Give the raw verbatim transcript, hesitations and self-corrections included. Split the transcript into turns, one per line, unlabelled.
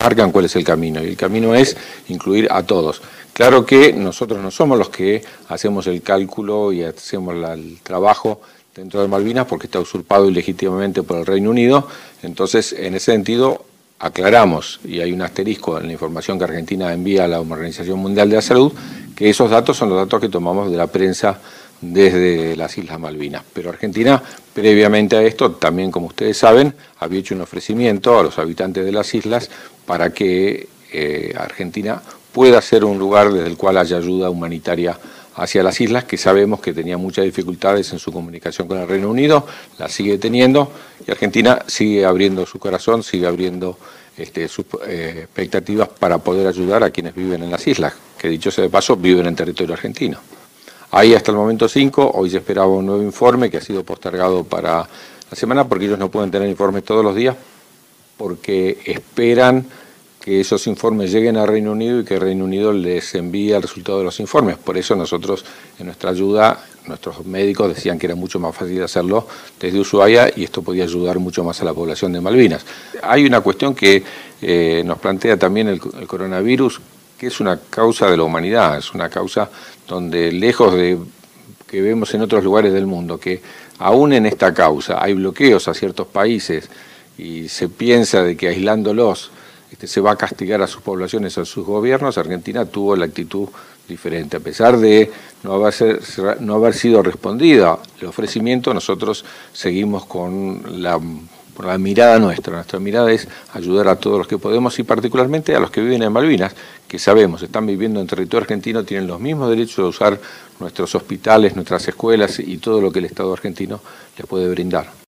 marcan cuál es el camino, y el camino es incluir a todos. Claro que nosotros no somos los que hacemos el cálculo y hacemos la, el trabajo dentro de Malvinas porque está usurpado ilegítimamente por el Reino Unido, entonces en ese sentido aclaramos, y hay un asterisco en la información que Argentina envía a la Organización Mundial de la Salud, que esos datos son los datos que tomamos de la prensa desde las Islas Malvinas. Pero Argentina, previamente a esto, también como ustedes saben, había hecho un ofrecimiento a los habitantes de las islas para que eh, Argentina pueda ser un lugar desde el cual haya ayuda humanitaria hacia las islas, que sabemos que tenía muchas dificultades en su comunicación con el Reino Unido, la sigue teniendo, y Argentina sigue abriendo su corazón, sigue abriendo este, sus eh, expectativas para poder ayudar a quienes viven en las islas, que dicho sea de paso, viven en territorio argentino. Hay hasta el momento cinco, hoy se esperaba un nuevo informe que ha sido postergado para la semana porque ellos no pueden tener informes todos los días porque esperan que esos informes lleguen al Reino Unido y que el Reino Unido les envíe el resultado de los informes. Por eso nosotros, en nuestra ayuda, nuestros médicos decían que era mucho más fácil hacerlo desde Ushuaia y esto podía ayudar mucho más a la población de Malvinas. Hay una cuestión que eh, nos plantea también el, el coronavirus, que es una causa de la humanidad, es una causa donde lejos de que vemos en otros lugares del mundo, que aún en esta causa hay bloqueos a ciertos países y se piensa de que aislándolos este, se va a castigar a sus poblaciones, a sus gobiernos, Argentina tuvo la actitud diferente. A pesar de no haber, ser, no haber sido respondida el ofrecimiento, nosotros seguimos con la... Por la mirada nuestra, nuestra mirada es ayudar a todos los que podemos y particularmente a los que viven en Malvinas, que sabemos, están viviendo en territorio argentino, tienen los mismos derechos de usar nuestros hospitales, nuestras escuelas y todo lo que el Estado argentino les puede brindar.